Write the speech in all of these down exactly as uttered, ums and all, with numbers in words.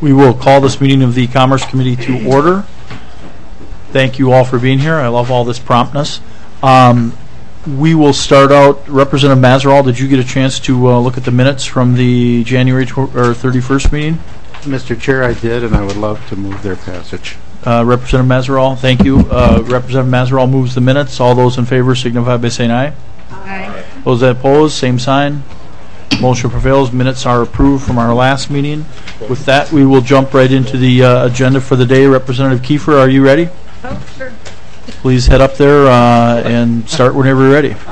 We will call this meeting of the Commerce Committee to order. Thank you all for being here. I love all this promptness. Um, we will start out. Representative Mazeral, did you get a chance to uh, look at the minutes from the January tw- or thirty-first meeting? Mister Chair, I did, and I would love to move their passage. Uh, Representative Mazeral, thank you. Uh, Representative Mazeral moves the minutes. All those in favor signify by saying aye. Aye. Those that oppose, same sign. Motion prevails. Minutes are approved from our last meeting. With that, we will jump right into the uh, agenda for the day. Representative Kiefer, are you ready? Oh, sure. Please head up there uh, and start whenever you're ready.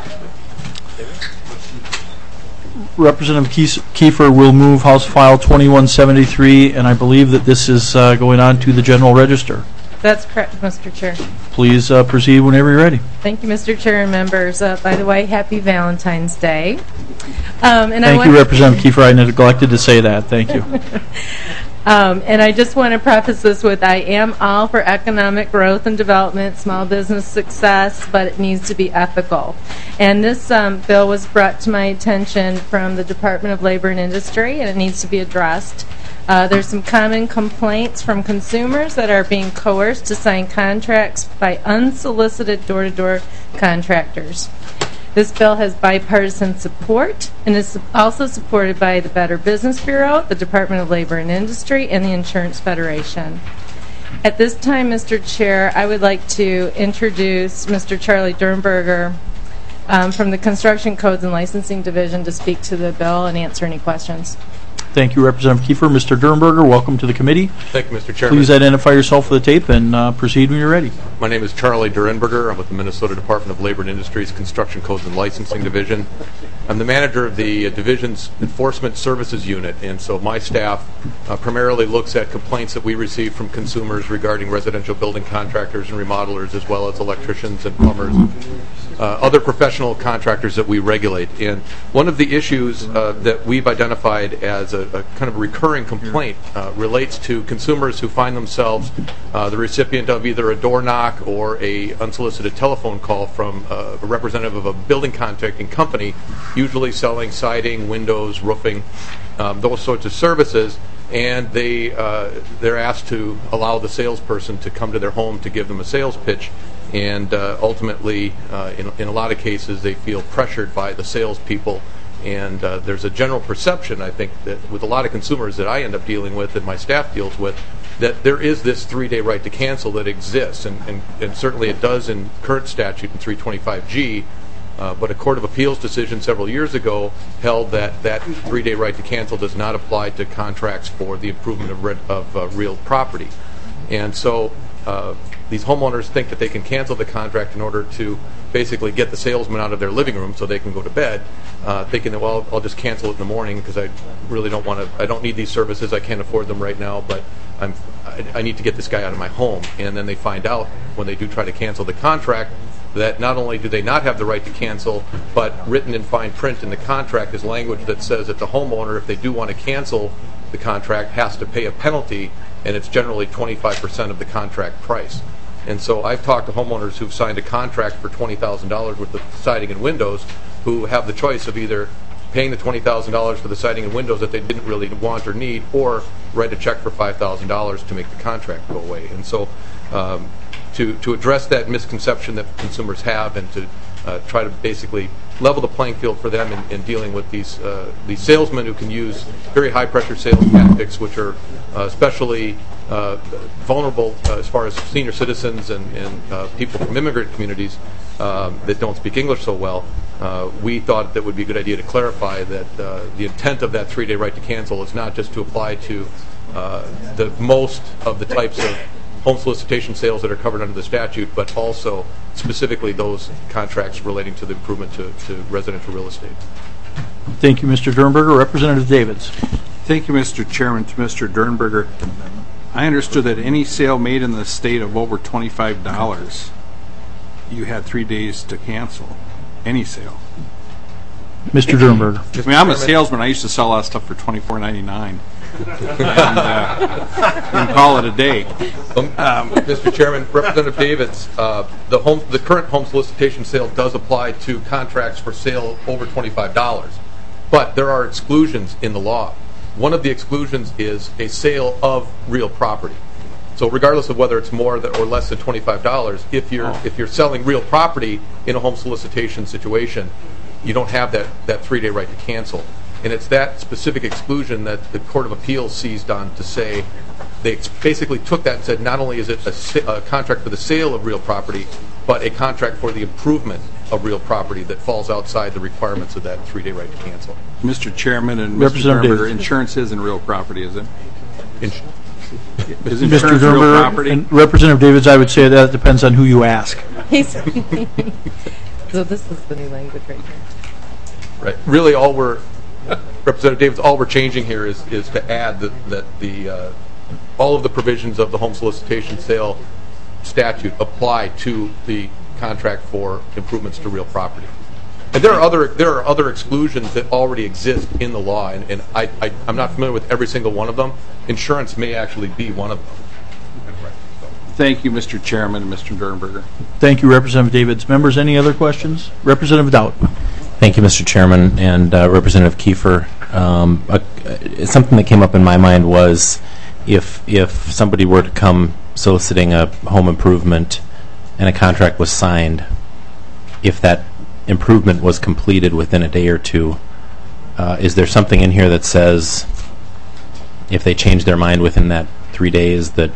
Representative Kiefer will move House File twenty-one seventy-three, and I believe that this is uh, going on to the General Register. That's correct, Mister Chair. Please uh, proceed whenever you're ready. Thank you, Mister Chair and members. Uh, by the way, happy Valentine's Day. Um, and Thank I you, want Representative Kiefer. I neglected to say that. Thank you. Um, and I just want to preface this with I am all for economic growth and development, small business success, but it needs to be ethical. And this um, bill was brought to my attention from the Department of Labor and Industry, and it needs to be addressed. Uh, there's some common complaints from consumers that are being coerced to sign contracts by unsolicited door-to-door contractors. This bill has bipartisan support and is also supported by the Better Business Bureau, the Department of Labor and Industry, and the Insurance Federation. At this time, Mister Chair, I would like to introduce Mister Charlie Dernberger um, from the Construction Codes and Licensing Division to speak to the bill and answer any questions. Thank you, Representative Kiefer. Mister Dernberger, welcome to the committee. Thank you, Mister Chairman. Please identify yourself for the tape and uh, proceed when you're ready. My name is Charlie Dernberger. I'm with the Minnesota Department of Labor and Industry's Construction Codes and Licensing Division. I'm the manager of the uh, division's Enforcement Services Unit, and so my staff uh, primarily looks at complaints that we receive from consumers regarding residential building contractors and remodelers, as well as electricians and plumbers, uh, other professional contractors that we regulate. And one of the issues uh, that we've identified as a, a kind of recurring complaint uh, relates to consumers who find themselves uh, the recipient of either a door knock or a unsolicited telephone call from uh, a representative of a building contracting company, usually selling siding, windows, roofing, um, those sorts of services, and they uh, they're asked to allow the salesperson to come to their home to give them a sales pitch, and uh, ultimately, uh, in, in a lot of cases, they feel pressured by the salespeople. And uh, there's a general perception, I think, that with a lot of consumers that I end up dealing with and my staff deals with, that there is this three-day right to cancel that exists, and, and, and certainly it does in current statute in three twenty-five G, uh, but a Court of Appeals decision several years ago held that that three-day right to cancel does not apply to contracts for the improvement of, red, of uh, real property. And so uh, these homeowners think that they can cancel the contract in order to basically get the salesman out of their living room so they can go to bed, uh, thinking that, well, I'll just cancel it in the morning because I really don't want to, I don't need these services, I can't afford them right now, but I'm, I, I need to get this guy out of my home. And then they find out when they do try to cancel the contract that not only do they not have the right to cancel, but written in fine print in the contract is language that says that the homeowner, if they do want to cancel the contract, has to pay a penalty, and it's generally twenty-five percent of the contract price. And so I've talked to homeowners who've signed a contract for twenty thousand dollars worth of siding and windows who have the choice of either paying the twenty thousand dollars for the siding and windows that they didn't really want or need, or write a check for five thousand dollars to make the contract go away. And so um, to, to address that misconception that consumers have, and to uh, try to basically level the playing field for them in, in dealing with these uh, these salesmen who can use very high-pressure sales tactics, which are uh, especially uh, vulnerable uh, as far as senior citizens and, and uh, people from immigrant communities um, that don't speak English so well. Uh, we thought that would be a good idea to clarify that uh, the intent of that three-day right to cancel is not just to apply to uh, the most of the types of home solicitation sales that are covered under the statute, but also specifically those contracts relating to the improvement to, to residential real estate. Thank you, Mister Dernberger. Representative Davids. Thank you, Mister Chairman. To Mister Dernberger, I understood that any sale made in the state of over twenty-five dollars, you had three days to cancel. Any sale. Mister Dernberger. I mean, I'm a salesman. I used to sell a lot of stuff for twenty-four ninety-nine. and, uh, and call it a day. Um, Mister Chairman, Representative Davids, uh, the home, the current home solicitation sale does apply to contracts for sale over twenty-five dollars, but there are exclusions in the law. One of the exclusions is a sale of real property. So regardless of whether it's more than, or less than twenty-five dollars, if you're if you're selling real property in a home solicitation situation, you don't have that, that three-day right to cancel. And it's that specific exclusion that the Court of Appeals seized on to say they ex- basically took that and said not only is it a, sa- a contract for the sale of real property, but a contract for the improvement of real property that falls outside the requirements of that three-day right to cancel. Mister Chairman and Mister Representative Dernberger, Davis. insurance isn't real property, is it? In- Is Mister insurance real Dernberger property? and Representative Davids, I would say that depends on who you ask. He's so this is the new language right here. Right. Really, all we're Representative Davis, all we're changing here is is to add that that the uh, all of the provisions of the home solicitation sale statute apply to the contract for improvements to real property. And there are other there are other exclusions that already exist in the law, and, and I, I I'm not familiar with every single one of them. Insurance may actually be one of them. Thank you, Mister Chairman and Mister Dernberger. Thank you, Representative Davids. Members, any other questions? Representative Dowd. Thank you, Mister Chairman, and uh, Representative Kiefer. Um, uh, something that came up in my mind was if if somebody were to come soliciting a home improvement and a contract was signed, if that improvement was completed within a day or two, uh, is there something in here that says if they change their mind within that three days that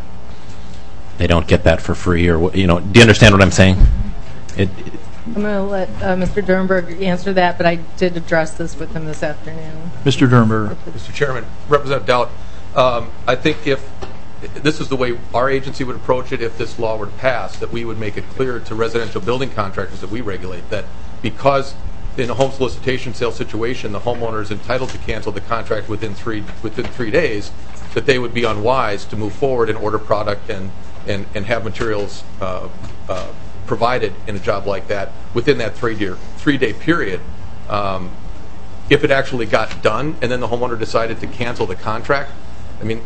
they don't get that for free, or what, you know? Do you understand what I'm saying? It, I'm going to let uh, Mister Dernberg answer that, but I did address this with him this afternoon. Mister Dernberger. Mister Chairman, Representative Dowd, um, I think if this is the way our agency would approach it, if this law were to pass, that we would make it clear to residential building contractors that we regulate that because in a home solicitation sale situation, the homeowner is entitled to cancel the contract within three within three days, that they would be unwise to move forward and order product and and, and have materials uh, uh, provided in a job like that within that three-day three-day period. Um, if it actually got done and then the homeowner decided to cancel the contract, I mean,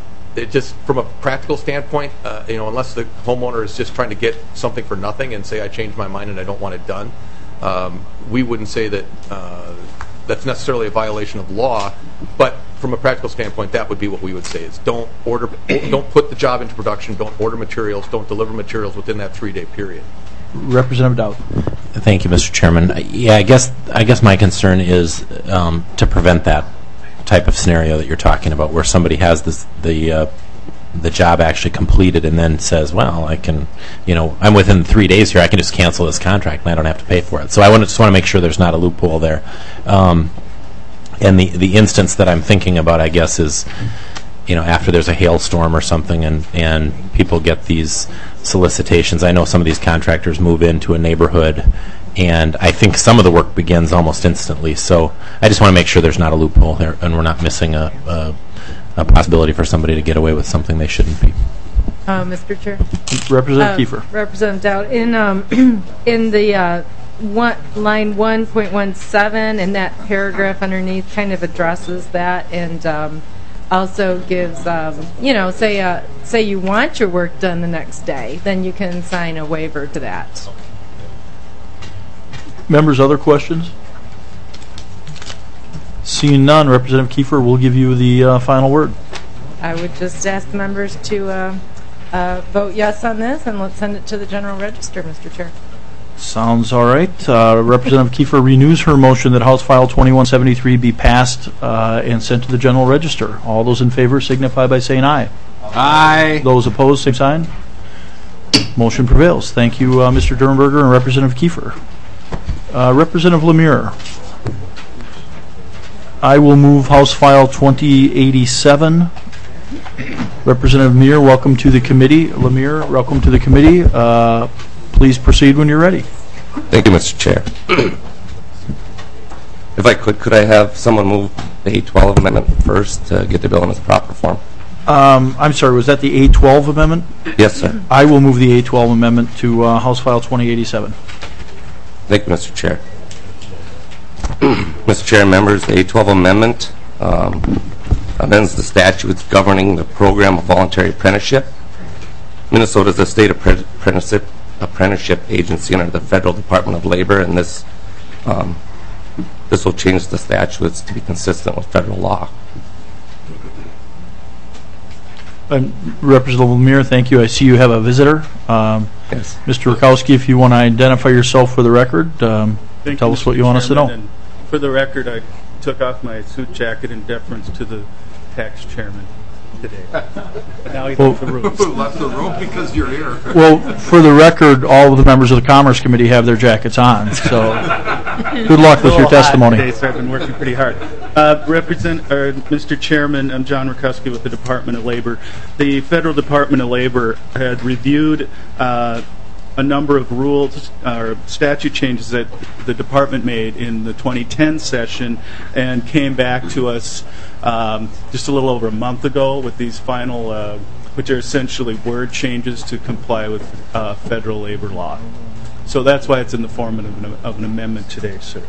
it just from a practical standpoint, uh, you know, unless the homeowner is just trying to get something for nothing and say, I changed my mind and I don't want it done, um, we wouldn't say that uh, that's necessarily a violation of law. But from a practical standpoint, that would be what we would say: is don't order, don't put the job into production, don't order materials, don't deliver materials within that three-day period. Representative Dowd. Thank you, Mister Chairman. Uh, Yeah, I guess I guess my concern is um, to prevent that type of scenario that you're talking about, where somebody has this the uh, the job actually completed and then says, "Well, I can, you know, I'm within three days here. I can just cancel this contract and I don't have to pay for it." So I want to just want to make sure there's not a loophole there. Um, and the the instance that I'm thinking about, I guess, is, you know, after there's a hailstorm or something, and and people get these solicitations. I know some of these contractors move into a neighborhood, and I think some of the work begins almost instantly. So I just want to make sure there's not a loophole there, and we're not missing a, a, a possibility for somebody to get away with something they shouldn't be. Uh, Mister Chair. Representative Uh, Kiefer. Representative Dowd, in um, in the uh, one, line one point one seven, and that paragraph underneath kind of addresses that, and um, also gives, um, you know, say uh, say you want your work done the next day, then you can sign a waiver to that. Members, other questions? Seeing none, Representative Kiefer will give you the uh, final word. I would just ask members to uh, uh, vote yes on this, and let's send it to the General Register, Mister Chair. Sounds all right. Uh, Representative Kiefer renews her motion that House File twenty-one seventy-three be passed uh, and sent to the General Register. All those in favor signify by saying aye. Aye. Those opposed, same sign. Motion prevails. Thank you, uh, Mister Dernberger and Representative Kiefer. Uh, Representative Lemire. I will move House File twenty eighty-seven. Representative Lemire, welcome to the committee. Lemire, welcome to the committee. Uh, please proceed when you're ready. Thank you, Mister Chair. If I could, could I have someone move the eight twelve amendment first to get the bill in its proper form? Um, I'm sorry, was that the eight twelve amendment? Yes, sir. I will move the eight twelve amendment to uh, House File twenty eighty-seven. Thank you, Mister Chair. Mister Chair and members, the eight twelve amendment um, amends the statutes governing the program of voluntary apprenticeship. Minnesota is a state apprenticeship apprenticeship agency under the Federal Department of Labor, and this um, this will change the statutes to be consistent with federal law. Um, Representative Lemire, thank you. I see you have a visitor. Um, Yes. Mister Rakowski, if you want to identify yourself for the record, um, Thank tell you, us what Mister you want us to Chairman, know. and for the record, I took off my suit jacket in deference to the tax chairman today. But now he Well- knows the rules. Left the room because you're here. Well, for the record, all of the members of the Commerce Committee have their jackets on, so good luck with A your little hot testimony. Today, so I've been working pretty hard. Uh, represent, or Mister Chairman, I'm John Rakowski with the Department of Labor. The Federal Department of Labor had reviewed uh, a number of rules or statute changes that the department made in the twenty ten session and came back to us um, just a little over a month ago with these final, uh, which are essentially word changes to comply with uh, federal labor law. So that's why it's in the form of an, of an amendment today, sir.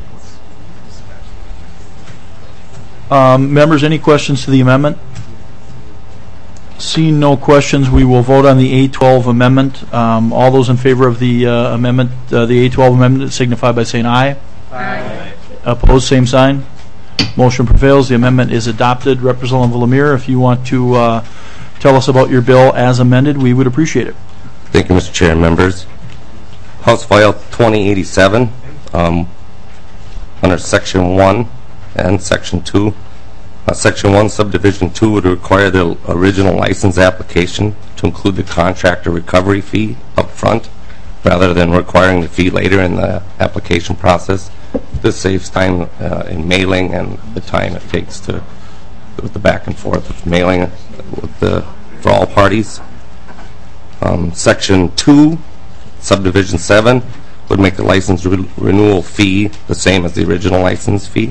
Um, members, any questions to the amendment? Seeing no questions, we will vote on the A twelve amendment. Um, all those in favor of the uh, amendment, uh, the A twelve amendment, signify by saying aye. Aye. Opposed, same sign. Motion prevails. The amendment is adopted. Representative Lemire, if you want to uh, tell us about your bill as amended, we would appreciate it. Thank you, Mister Chair and members. House File twenty eighty-seven, um, under Section one and Section two. Uh, Section one, Subdivision two would require the original license application to include the contractor recovery fee up front rather than requiring the fee later in the application process. This saves time uh, in mailing and the time it takes to with the back and forth of mailing with the, for all parties. Um, Section two, Subdivision seven would make the license re renewal fee the same as the original license fee.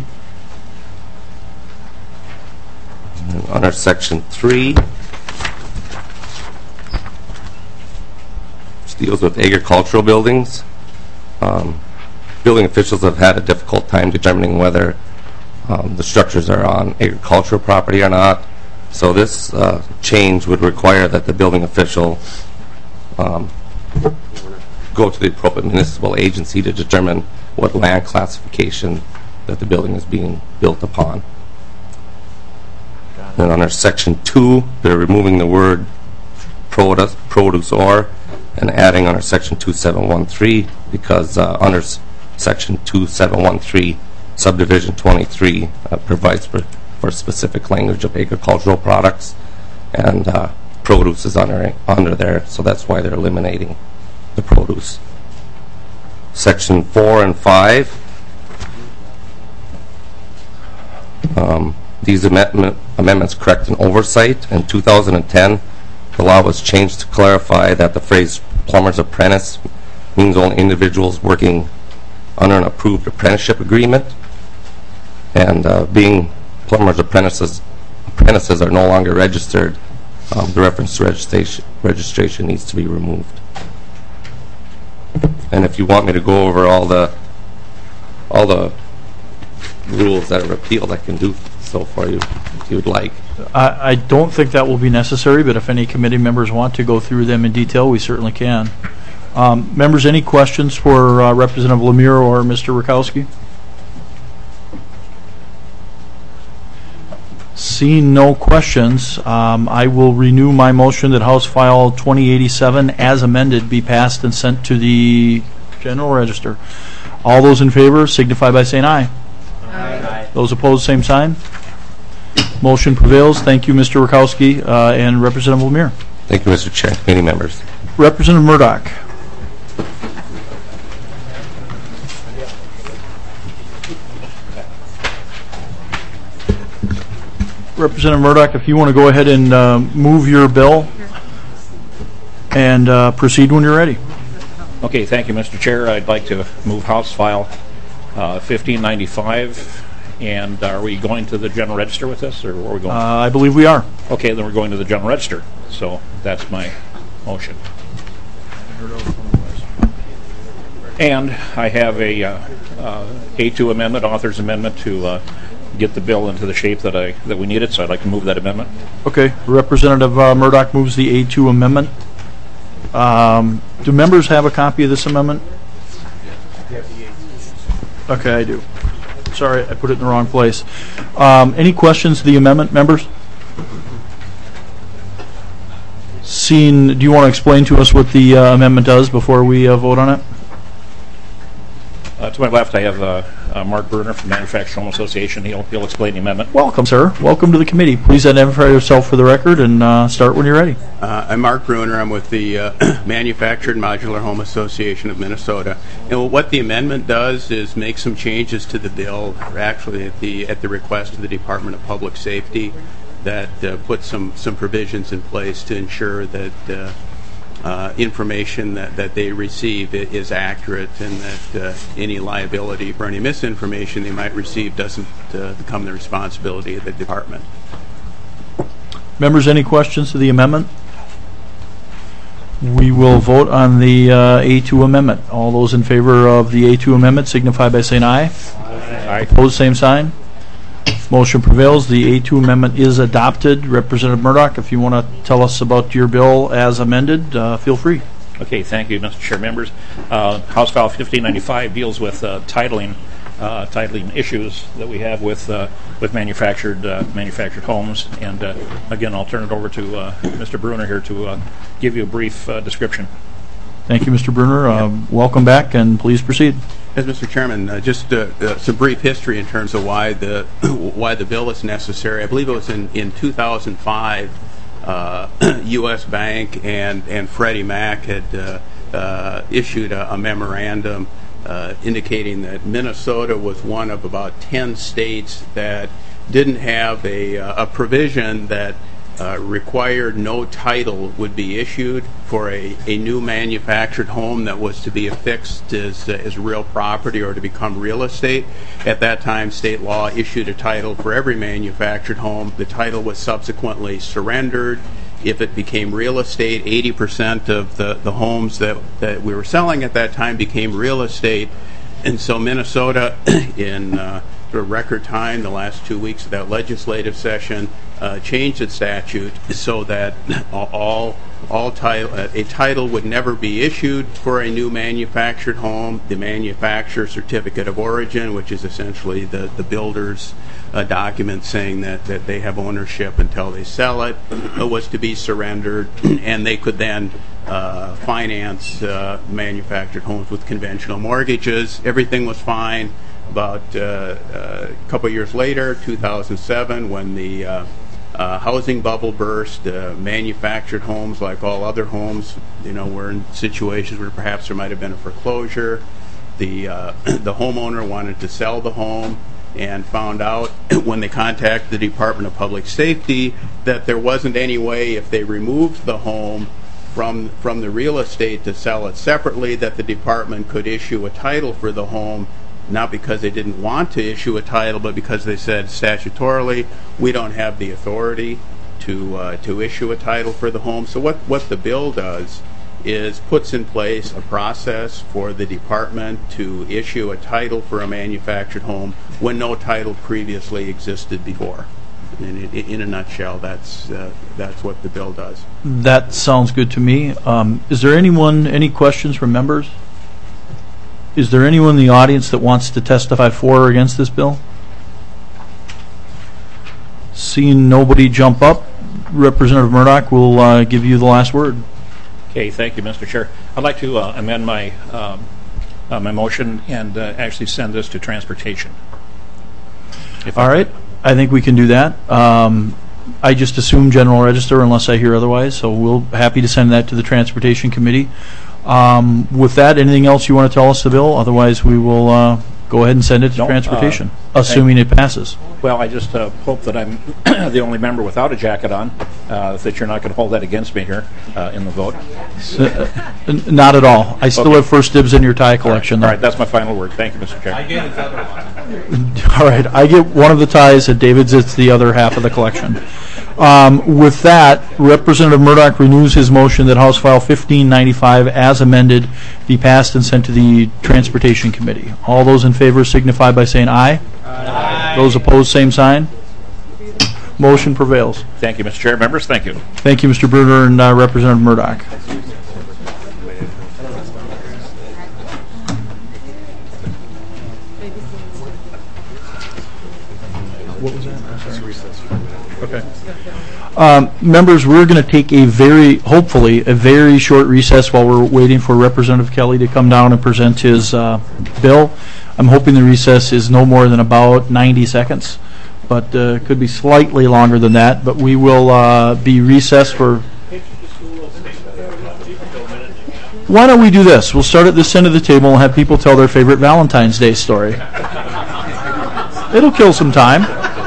And under Section three, which deals with agricultural buildings, um, building officials have had a difficult time determining whether um, the structures are on agricultural property or not. So this uh, change would require that the building official um, go to the appropriate municipal agency to determine what land classification that the building is being built upon. And under Section two, they're removing the word produce, produce or and adding under Section two seven one three because uh, under s Section two seven one three, Subdivision twenty-three uh, provides for, for specific language of agricultural products, and uh, produce is under, under there, so that's why they're eliminating the produce. Section four and five, um, these amendment, amendments correct an oversight. In two thousand ten, the law was changed to clarify that the phrase plumber's apprentice means only individuals working under an approved apprenticeship agreement, and uh, being plumber's apprentices apprentices are no longer registered, um, the reference to registration registration needs to be removed. And if you want me to go over all the all the rules that are repealed, I can do so for you if you would like. I, I don't think that will be necessary, but if any committee members want to go through them in detail, we certainly can. Um, members, any questions for uh, Representative Lemire or Mister Rakowski? Seeing no questions, um, I will renew my motion that House File twenty eighty-seven as amended be passed and sent to the General Register. All those in favor signify by saying aye. Aye. Those opposed, same sign. Motion prevails. Thank you, Mister Rakowski uh, and Representative Lemire. Thank you, Mister Chair, committee members. Representative Murdoch. Representative Murdoch, if you want to go ahead and uh, move your bill and uh, proceed when you're ready. Okay, thank you, Mister Chair. I'd like to move House File uh, fifteen ninety-five. And are we going to the General Register with this, or where are we going? Uh, I believe we are. Okay, then we're going to the General Register. So that's my motion. And I have a uh, uh, A two amendment, author's amendment, to uh, get the bill into the shape that I that we need it. So I'd like to move that amendment. Okay, Representative uh, Murdoch moves the A two amendment. Um, do members have a copy of this amendment? Okay, I do. Sorry, I put it in the wrong place. Um, any questions to the amendment, members? Seeing, do you want to explain to us what the uh, amendment does before we uh, vote on it? Uh, to my left, I have uh, uh, Mark Bruner from Manufactured Home Association. He'll, he'll explain the amendment. Welcome, sir. Welcome to the committee. Please identify yourself for the record and uh, start when you're ready. Uh, I'm Mark Bruner. I'm with the uh, Manufactured Modular Home Association of Minnesota. And what the amendment does is make some changes to the bill, actually at the at the request of the Department of Public Safety, that uh, put some, some provisions in place to ensure that uh, uh, information that, that they receive is accurate, and that uh, any liability for any misinformation they might receive doesn't uh, become the responsibility of the department. Members, any questions to the amendment? We will vote on the uh, A two amendment. All those in favor of the A two amendment signify by saying aye. Aye. Opposed, same sign. Motion prevails. The A two amendment is adopted. Representative Murdoch, if you want to tell us about your bill as amended, uh, feel free. Okay, thank you, Mister Chair. Members, uh, House File fifteen ninety-five deals with uh, titling, uh, titling issues that we have with uh, with manufactured uh, manufactured homes. And uh, again, I'll turn it over to uh, Mister Bruner here to uh, give you a brief uh, description. Thank you, Mister Bruner. Uh, welcome back, and please proceed. Yes, Mister Chairman, uh, just uh, uh, some brief history in terms of why the why the bill is necessary. I believe it was in, in two thousand five, uh, U S Bank and, and Freddie Mac had uh, uh, issued a, a memorandum uh, indicating that Minnesota was one of about ten states that didn't have a, uh, a provision that Uh, required no title would be issued for a, a new manufactured home that was to be affixed as, uh, as real property or to become real estate. At that time, state law issued a title for every manufactured home. The title was subsequently surrendered. If it became real estate, eighty percent of the, the homes that, that we were selling at that time became real estate. And so Minnesota, in uh, sort of record time, the last two weeks of that legislative session, uh, changed its statute so that all all title a title would never be issued for a new manufactured home. The manufacturer certificate of origin, which is essentially the the builder's uh, document saying that, that they have ownership until they sell it, uh, was to be surrendered, and they could then uh, finance uh, manufactured homes with conventional mortgages. Everything was fine. About uh, uh, a couple years later, two thousand seven, when the uh, uh, housing bubble burst, uh, manufactured homes, like all other homes, you know, were in situations where perhaps there might have been a foreclosure. The uh, the homeowner wanted to sell the home and found out when they contacted the Department of Public Safety that there wasn't any way, if they removed the home from from the real estate to sell it separately, that the department could issue a title for the home. Not because they didn't want to issue a title, but because they said statutorily we don't have the authority to uh, to issue a title for the home. So what, what the bill does is puts in place a process for the department to issue a title for a manufactured home when no title previously existed before. In, in, in a nutshell, that's uh, that's what the bill does. That sounds good to me. Um, is there anyone, any questions from members? Is there anyone in the audience that wants to testify for or against this bill? Seeing nobody jump up, Representative Murdoch will uh, give you the last word. Okay, thank you, Mister Chair. I'd like to uh, amend my um, uh, my motion and uh, actually send this to transportation. If All right, I think we can do that. Um, I just assume general register unless I hear otherwise, so we'll happy to send that to the Transportation Committee. Um, with that, anything else you want to tell us, the bill? Otherwise, we will uh, go ahead and send it to no, transportation, uh, assuming it passes. Well, I just uh, hope that I'm the only member without a jacket on, uh, that you're not going to hold that against me here uh, in the vote. So, uh, not at all. I still okay. have first dibs in your tie collection. All right, all right, that's my final word. Thank you, Mister Chair. I get his other one. All right, I get one of the ties, and David's it's the other half of the collection. Um, with that, Representative Murdoch renews his motion that House File fifteen ninety-five, as amended, be passed and sent to the Transportation Committee. All those in favor signify by saying aye. Aye. Those opposed, same sign. Motion prevails. Thank you, Mister Chair. Members, thank you. Thank you, Mister Bruner and uh, Representative Murdoch. What was that? Okay. Okay. Um, members, we're going to take a very, hopefully, a very short recess while we're waiting for Representative Kelly to come down and present his uh, bill. I'm hoping the recess is no more than about ninety seconds, but uh, could be slightly longer than that. But we will uh, be recessed for... Why don't we do this? We'll start at this end of the table and have people tell their favorite Valentine's Day story. It'll kill some time.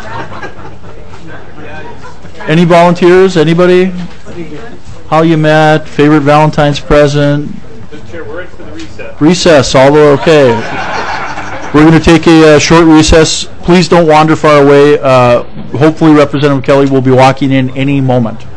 Any volunteers? Anybody? How you met? Favorite Valentine's present? Mister Chair, we're ready for the recess. Recess. All okay. We're going to take a uh, short recess. Please don't wander far away. Uh, hopefully Representative Kelly will be walking in any moment.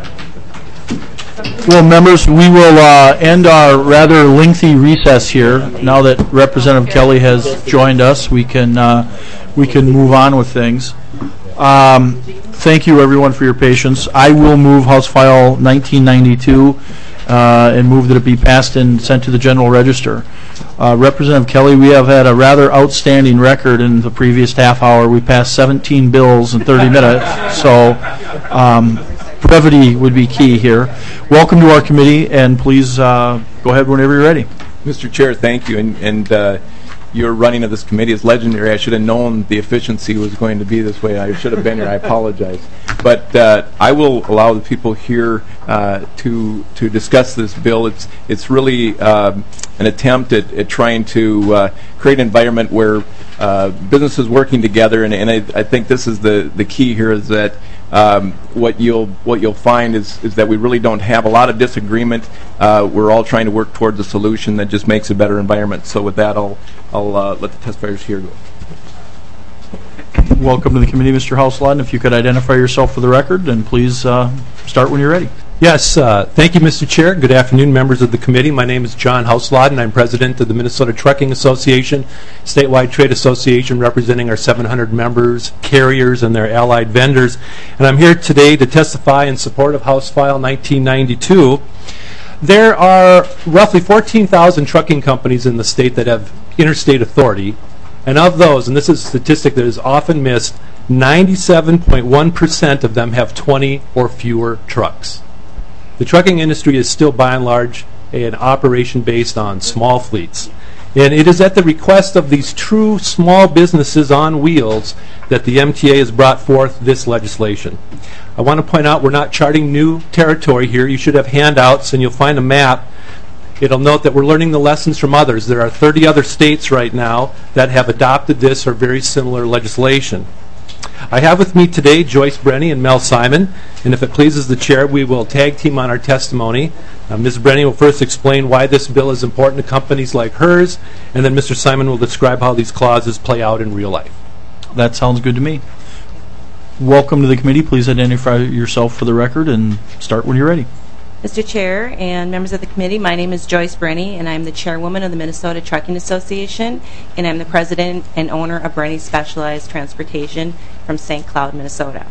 Well, members, we will uh, end our rather lengthy recess here. Now that Representative Kelly has joined us, we can uh, we can move on with things. Um, thank you, everyone, for your patience. I will move House File nineteen ninety-two uh, and move that it be passed and sent to the General Register. Uh, Representative Kelly, we have had a rather outstanding record in the previous half hour. We passed seventeen bills in thirty minutes, so um, brevity would be key here. Welcome to our committee, and please uh, go ahead whenever you're ready. Mister Chair, thank you. And, and uh, your running of this committee is legendary. I should have known the efficiency was going to be this way. I should have been here. I apologize. But uh, I will allow the people here uh, to to discuss this bill. It's it's really um, an attempt at, at trying to uh, create an environment where uh, businesses working together, and, and I, I think this is the, the key here, is that Um, what you'll what you'll find is is that we really don't have a lot of disagreement. Uh, we're all trying to work towards a solution that just makes a better environment. So with that, I'll I'll uh, let the testifiers here go. Welcome to the committee, Mister Houselot. If you could identify yourself for the record, and please uh, start when you're ready. Yes, uh, thank you, Mister Chair. Good afternoon, members of the committee. My name is John Houselot, and I'm president of the Minnesota Trucking Association, statewide trade association representing our seven hundred members, carriers, and their allied vendors. And I'm here today to testify in support of House File nineteen ninety-two. There are roughly fourteen thousand trucking companies in the state that have interstate authority, and of those, and this is a statistic that is often missed, ninety-seven point one percent of them have twenty or fewer trucks. The trucking industry is still, by and large, an operation based on small fleets. And it is at the request of these true small businesses on wheels that the M T A has brought forth this legislation. I want to point out we're not charting new territory here. You should have handouts, and you'll find a map. It'll note that we're learning the lessons from others. There are thirty other states right now that have adopted this or very similar legislation. I have with me today Joyce Brenny and Mel Simon, and if it pleases the chair, we will tag team on our testimony. Uh, Miz Brenny will first explain why this bill is important to companies like hers, and then Mister Simon will describe how these clauses play out in real life. That sounds good to me. Welcome to the committee. Please identify yourself for the record and start when you're ready. Mister Chair and members of the committee, my name is Joyce Brenny, and I'm the chairwoman of the Minnesota Trucking Association, and I'm the president and owner of Brenny Specialized Transportation from Saint Cloud, Minnesota.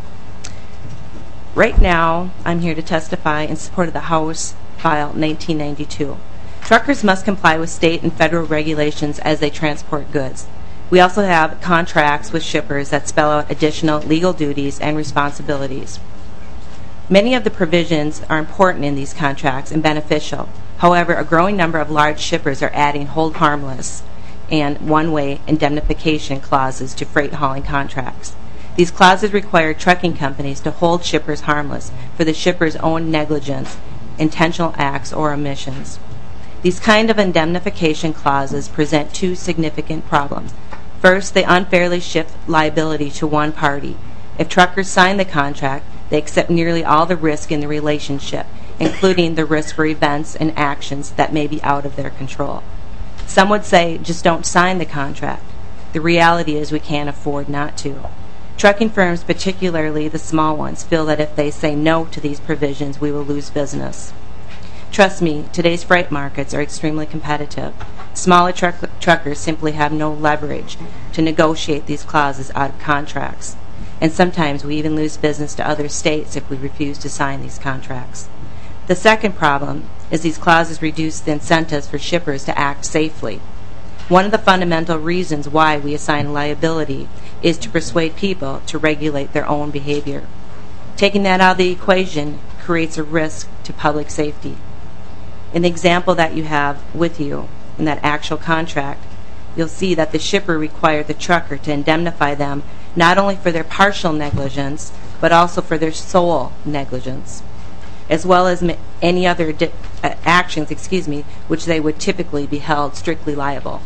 Right now, I'm here to testify in support of the House File nineteen ninety-two. Truckers must comply with state and federal regulations as they transport goods. We also have contracts with shippers that spell out additional legal duties and responsibilities. Many of the provisions are important in these contracts and beneficial. However, a growing number of large shippers are adding hold harmless and one-way indemnification clauses to freight hauling contracts. These clauses require trucking companies to hold shippers harmless for the shipper's own negligence, intentional acts, or omissions. These kind of indemnification clauses present two significant problems. First, they unfairly shift liability to one party. If truckers sign the contract, they accept nearly all the risk in the relationship, including the risk for events and actions that may be out of their control. Some would say, just don't sign the contract. The reality is we can't afford not to. Trucking firms, particularly the small ones, feel that if they say no to these provisions, we will lose business. Trust me, today's freight markets are extremely competitive. Smaller truck truckers simply have no leverage to negotiate these clauses out of contracts. And sometimes we even lose business to other states if we refuse to sign these contracts. The second problem is these clauses reduce the incentives for shippers to act safely. One of the fundamental reasons why we assign liability is to persuade people to regulate their own behavior. Taking that out of the equation creates a risk to public safety. In the example that you have with you, in that actual contract, you'll see that the shipper required the trucker to indemnify them not only for their partial negligence, but also for their sole negligence, as well as ma- any other di- uh, actions, excuse me, which they would typically be held strictly liable.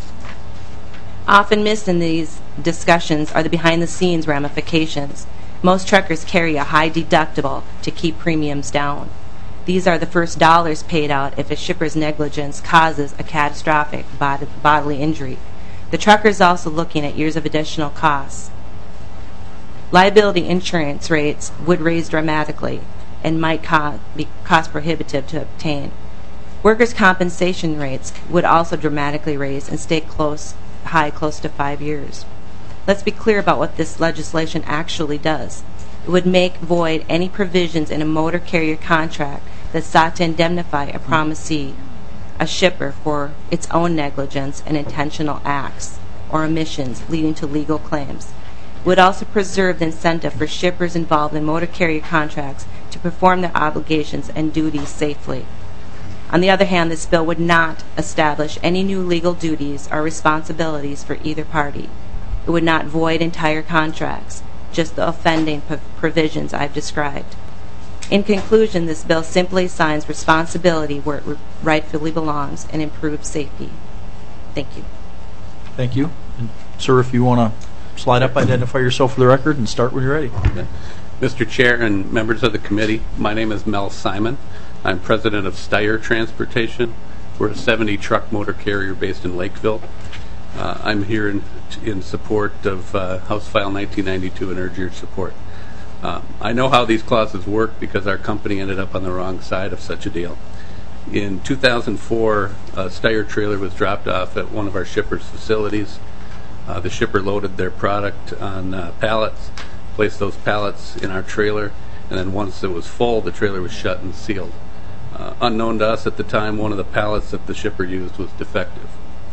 Often missed in these discussions are the behind-the-scenes ramifications. Most truckers carry a high deductible to keep premiums down. These are the first dollars paid out if a shipper's negligence causes a catastrophic bod- bodily injury. The trucker is also looking at years of additional costs. Liability insurance rates would raise dramatically and might co- be cost prohibitive to obtain. Workers' compensation rates would also dramatically raise and stay close, high close to five years. Let's be clear about what this legislation actually does. It would make void any provisions in a motor carrier contract that sought to indemnify a promisee, a shipper, for its own negligence and intentional acts or omissions leading to legal claims. It would also preserve the incentive for shippers involved in motor carrier contracts to perform their obligations and duties safely. On the other hand, this bill would not establish any new legal duties or responsibilities for either party. It would not void entire contracts, just the offending p- provisions I've described. In conclusion, this bill simply assigns responsibility where it r- rightfully belongs and improves safety. Thank you. Thank you. And, sir, if you want to slide up, identify yourself for the record, and start when you're ready. Mister Chair and members of the committee, my name is Mel Simon. I'm president of Steyr Transportation. We're a seventy truck motor carrier based in Lakeville. Uh, I'm here in, in support of uh, House File nineteen ninety-two and urge your support. Uh, I know how these clauses work because our company ended up on the wrong side of such a deal. In two thousand four, a Steyr trailer was dropped off at one of our shippers' facilities. Uh, the shipper loaded their product on uh, pallets, placed those pallets in our trailer, and then once it was full, the trailer was shut and sealed. Uh, unknown to us at the time, one of the pallets that the shipper used was defective.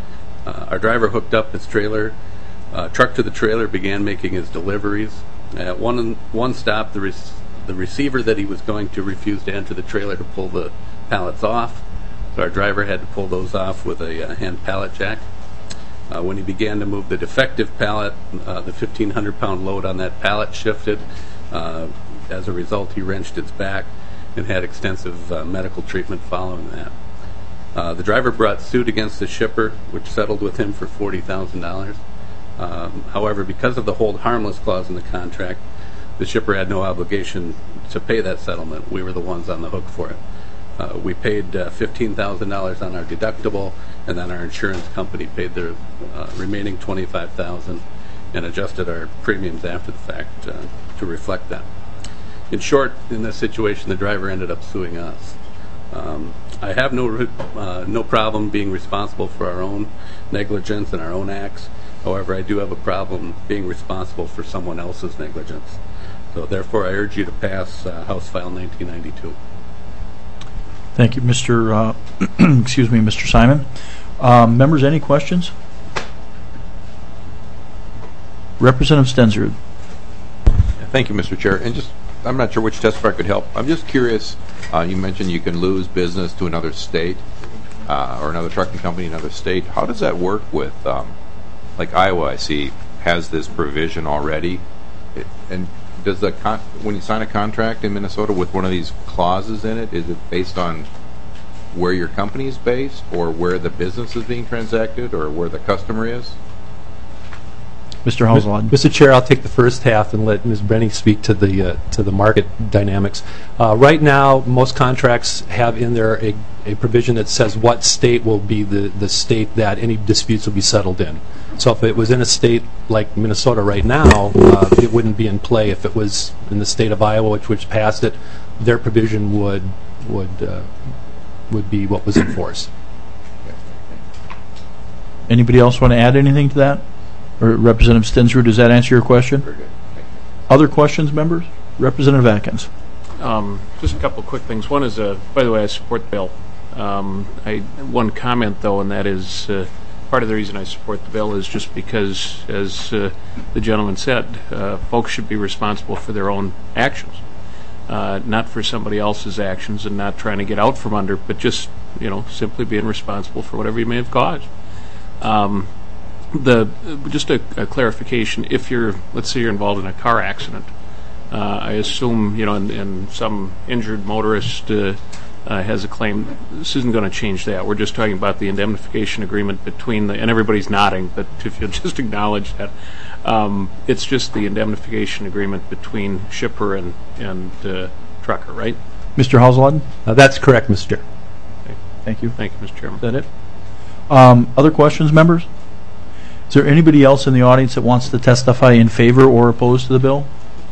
Uh, our driver hooked up his trailer, uh, truck to the trailer, began making his deliveries. At one one stop, the, rec- the receiver that he was going to refused to enter the trailer to pull the pallets off, so our driver had to pull those off with a uh, hand pallet jack. Uh, when he began to move the defective pallet, uh, the fifteen hundred pound load on that pallet shifted. Uh, as a result, he wrenched its back and had extensive uh, medical treatment following that. Uh, the driver brought suit against the shipper, which settled with him for forty thousand dollars. Um, however, because of the hold harmless clause in the contract, the shipper had no obligation to pay that settlement. We were the ones on the hook for it. Uh, we paid uh, fifteen thousand dollars on our deductible, and then our insurance company paid the uh, remaining twenty-five thousand dollars and adjusted our premiums after the fact uh, to reflect that. In short, in this situation, the driver ended up suing us. Um, I have no uh, no problem being responsible for our own negligence and our own acts. However, I do have a problem being responsible for someone else's negligence. So therefore, I urge you to pass uh, House File nineteen ninety-two. Thank you, Mister Uh, excuse me, Mister Simon. Um, members, any questions? Representative Stensrud. Thank you, Mister Chair. And just, I'm not sure which testifier could help. I'm just curious. Uh, you mentioned you can lose business to another state uh, or another trucking company in another state. How does that work with, um, like Iowa? I see has this provision already. It, and does the con- when you sign a contract in Minnesota with one of these clauses in it, is it based on where your company is based, or where the business is being transacted, or where the customer is? Mister Hauslod. Mister Chair, I'll take the first half and let Miz Brenny speak to the uh, to the market dynamics. Uh, right now, most contracts have in there a, a provision that says what state will be the, the state that any disputes will be settled in. So if it was in a state like Minnesota right now, uh, it wouldn't be in play. If it was in the state of Iowa, which, which passed it, their provision would would uh, would be what was enforced. Anybody else want to add anything to that? Or Representative Stensrud, does that answer your question? Very good. Other questions, members? Representative Atkins. Um, just a couple quick things. One is, uh, by the way, I support the bill. Um, I, one comment, though, and that is uh, part of the reason I support the bill is just because, as uh, the gentleman said, uh, folks should be responsible for their own actions, uh, not for somebody else's actions, and not trying to get out from under, but just, you know, simply being responsible for whatever you may have caused. Um, the just a, a clarification: if you're, let's say, you're involved in a car accident, uh, I assume, you know, and, and some injured motorist uh, uh, has a claim. This isn't going to change that. We're just talking about the indemnification agreement between the, and everybody's nodding, but if you'll just acknowledge that, um, it's just the indemnification agreement between shipper and and uh, trucker, right? Mister Hausladen? Uh, that's correct, Mister Chair. Okay. Thank you. Thank you, Mister Chairman. Is that it? Um, other questions, members? Is there anybody else in the audience that wants to testify in favor or opposed to the bill?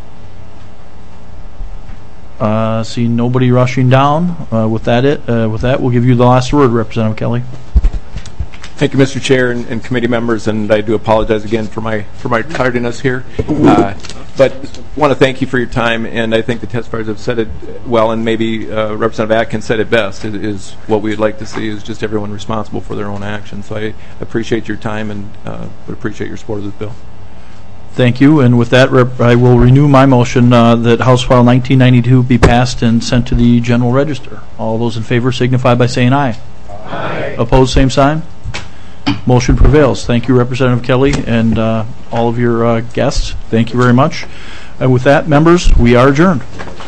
Uh, see nobody rushing down. Uh, with that, it uh, with that, we'll give you the last word, Representative Kelly. Thank you, Mister Chair and, and committee members, and I do apologize again for my for my tardiness here. Uh, but want to thank you for your time, and I think the testifiers have said it well, and maybe uh, Representative Atkins said it best, is, is what we'd like to see is just everyone responsible for their own actions. So I appreciate your time and uh, would appreciate your support of this bill. Thank you. And with that, Rep, I will renew my motion uh, that House File nineteen ninety-two be passed and sent to the General Register. All those in favor signify by saying aye. Aye. Opposed, same sign. Motion prevails. Thank you, Representative Kelly, and uh, all of your uh, guests. Thank you very much. And with that, members, we are adjourned.